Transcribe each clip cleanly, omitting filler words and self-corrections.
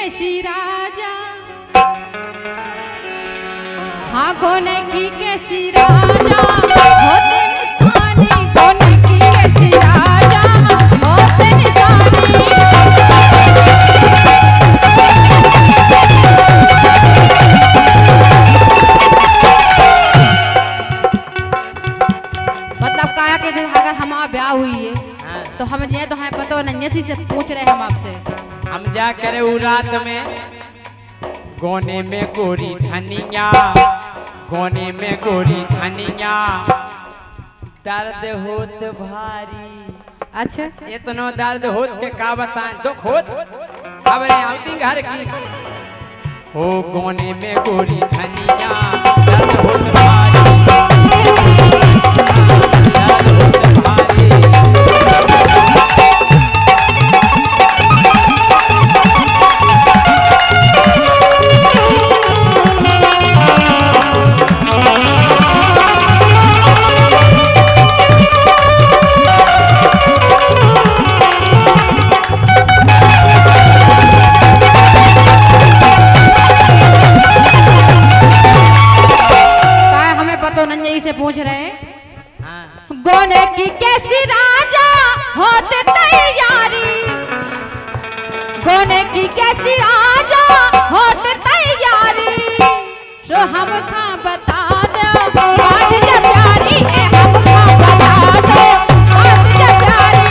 कैसी राजा, हाँ गोने की कैसी राजा होते निशानी, गोने की कैसी राजा होते निशानी। मतलब काया के अगर हमारा ब्याह हुई है तो हम ये तो हमें पता नहीं से पूछ रहे हम आपसे। हम जा करे उ रात में गोने में गोरी धनिया, गोने में गोरी धनिया दर्द होत भारी। अच्छा इतना दर्द होत के का बताएं, दुख होत खबरें आती घर की। हो गोने में गोरी धनिया दर्द होत भारी, दर्द होत भारी। से पूछ रहे हैं गोने की कैसी राजा होते तैयारी, गोने की कैसी राजा होते तैयारी। जो हम था बता दो आज जब प्यारी है, हम था बता दो आज जब प्यारी।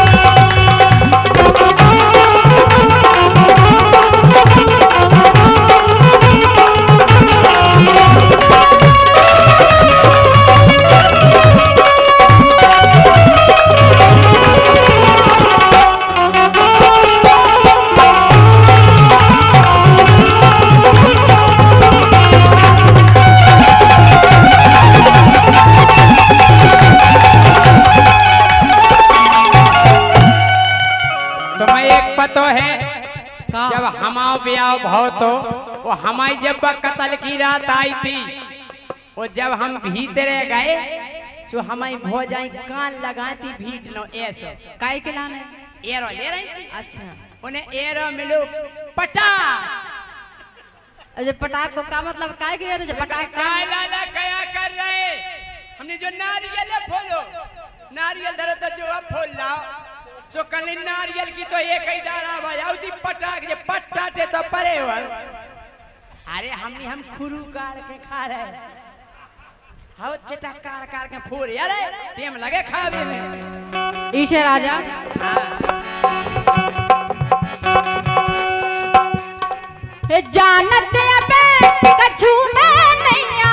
जब हमाओ ब्याह भाव तो वो हमारी जब कत्ल की रात आई थी, वो जब हम भीतरे गए तो हमारी भौजाई कान लगाती भीट लो ऐसो काय के लाने एरो ले रही। अच्छा उन्हें एरो मिलो पटा। अरे पटाख को का मतलब काय के एरो पटाख काय लाला क्या कर रहे। हमने जो नारियल फोलो, नारियल धरो तो जो अब फोल लाओ सो कल नारियल की तो एक ही दारा भाई पटाख जे पटाटे तो परे हो। अरे हम खुरू काट के खा रहे, हाउ चटा काट काट के फोड़ अरे टेम लगे खावे में। ईशे राजा हे जानत अबे कछु में नैया,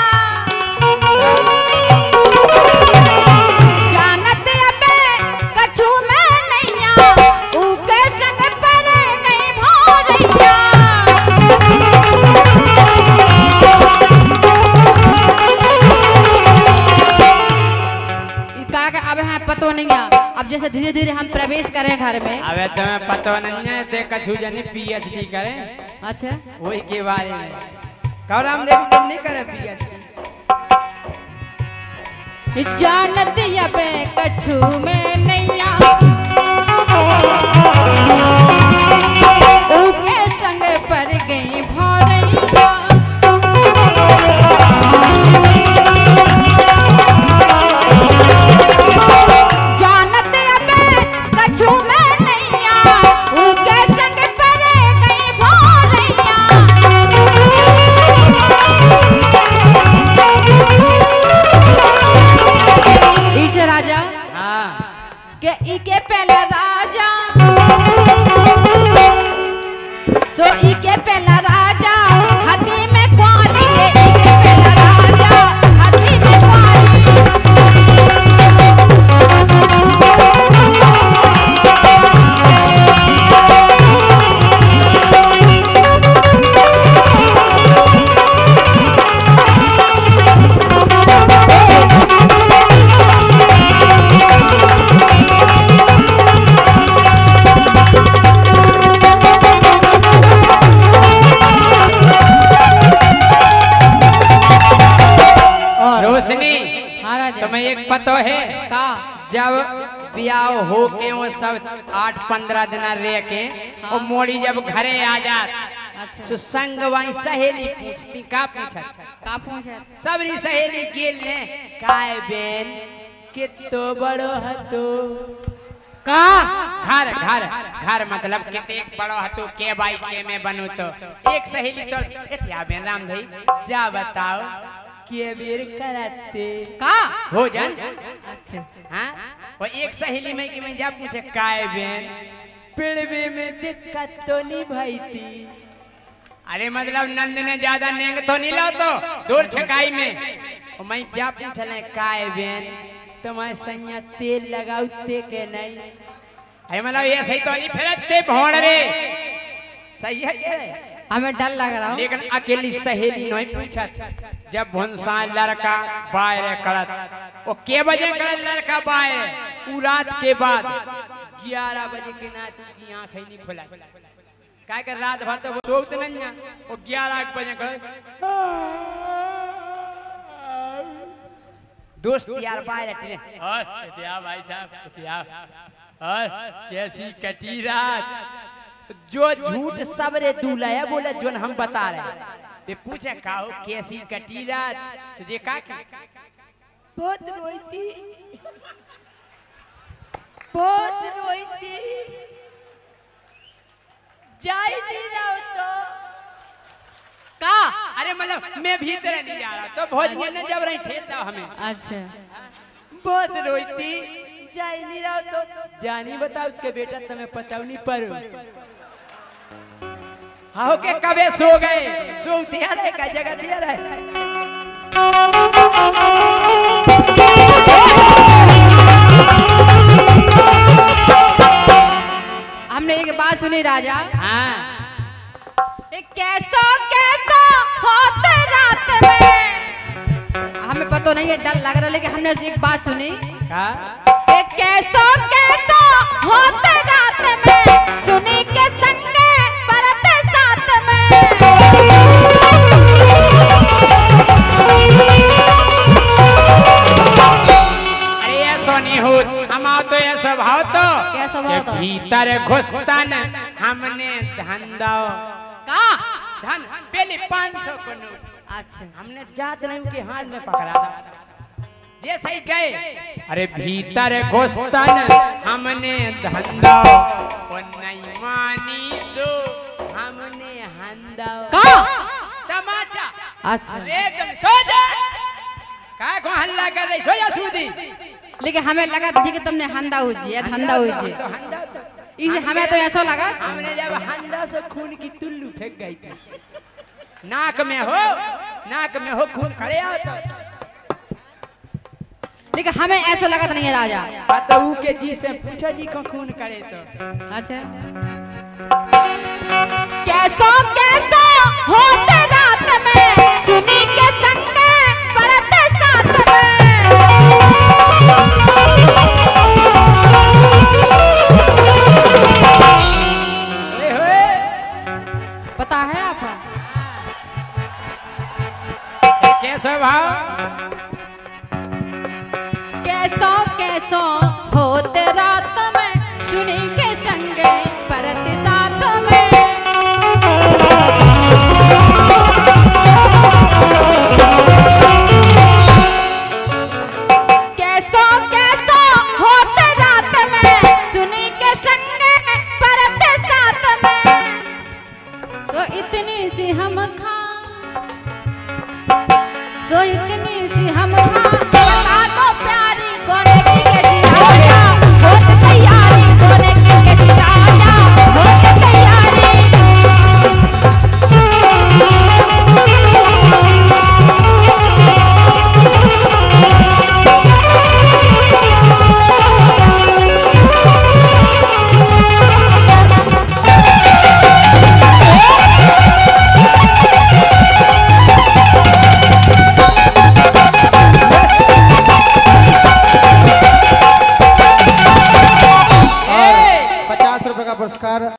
जानत अबे कछु में नैया, ऊके संग पर गई भोरैया। अब हमें पतो नहीं है, अब जैसे धीरे धीरे हम प्रवेश करें घर में। अब तुम्हें पतो नहीं है ते कछु जनी पीएचडी करें। अच्छा वही के बारे में कौराम देवी तुम नहीं करे पीएचडी। जानत अबे कछु में नैया, ऊके संग पर गई भोरैया। जानत अबे कछु में नैया, ऊके संग पर गई भोरैया। ईशे राजा के इके पहला राजा सो इके पहला राजा हाथी में ग्वाली के, इके पहला राजा हाथी में ग्वाली। तुम्हें एक पतो है का जब ब्याह हो के वो सब 8-15 दिन रह के और मोड़ी जब घरे आ जात अच्छा। सो संग वही सहेली पूछती का पूछत का पूछे सबरी सहेली गेल ने काय बेन कितो बड़ो हतो का घर घर घर मतलब किते बड़ो हतो के बाई के में बनू तो एक सहेली तो एतिया बेन राम भाई जा बताओ के बेर करते का भोजन अच्छा हाँ वो एक सहेली में कि मैं जा पूछे काय बेन पिड़वे में दिक्कत तो नहीं भाई थी अरे मतलब नंद ने ज्यादा नेंग तो नहीं लो तो दूर छकाई में और मैं क्या पूछले काय बेन तुम्हारे सैया तेल लगाते के नहीं अरे मतलब ये सही तो नहीं फिरते भोड़ रे सही है ये हमें डर लग रहा हो लेकिन अकेली सहेली नहीं पूछा जब भुनसा लड़का बाहर करत वो के बजे करत लड़का बाहर उ रात के बाद 11 बजे के नाती की आंख नहीं खुला काय कर रात भर तो सोत नहीं वो 11 बजे कर दोस्त यार बाहर हटले और क्या भाई साहब क्या और कैसी कटी रात जो झूठ सबरे दूल्हा है बोले जो हम बता रहे वे पूछे काहो कैसी कटी रात तुझे का बहुत रोई थी जाई नहीं रहो तो का अरे मतलब मैं भीतर नहीं जा रहा तो भोजन ने जब रही ठेता हमें अच्छा बहुत रोई थी जाई नहीं रहो तो जानी बताओ के बेटा तुम्हें पता नहीं पर हाँ के कबे सो गए सो दिया रहे का जगह दिया रहे हमने एक बात सुनी राजा हाँ कैसो कैसो होते रात में हमें पता नहीं है डर लग रहा लेकिन हमने एक बात सुनी का कैसो कैसो होते रात में सुनी के संगे परते साथ में अरे ये सोनी हो हम तो ये स्वभाव तो क्या स्वभाव तो? भीतर घुसतन हमने धन दो का धन पहले 500 को नोट अच्छा हमने जात नहीं के हाथ में पकड़ा था जैसे ही गए अरे भीतर घुसतन हमने धंधा वो नहीं मानी सो हमने हंदा का तमाचा अच्छा अरे तुम सो जा काय को हल्ला कर रही सो जा सूदी लेकिन हमें लगा था कि तुमने हंदा उजी हंदा उजी तो हंदा इसे हमें तो ऐसा लगा हमने जब हंदा से खून की तुल्लू फेंक गई थी नाक में हो खून खड़े आओ तो लेकिन हमें ऐसा लगा था नहीं है राजा बताऊ के जी से पूछो जी को खून करे तो अच्छा कैसो कैसो होते रात में सुनी के संगे परते साथ में पता है आप कैसे भाव कैसो कैसो होते रात में सुनी के संगे परते साथ में कैसो कैसो होते रात में सुनी के संगे परते साथ में तो इतनी सी हम खा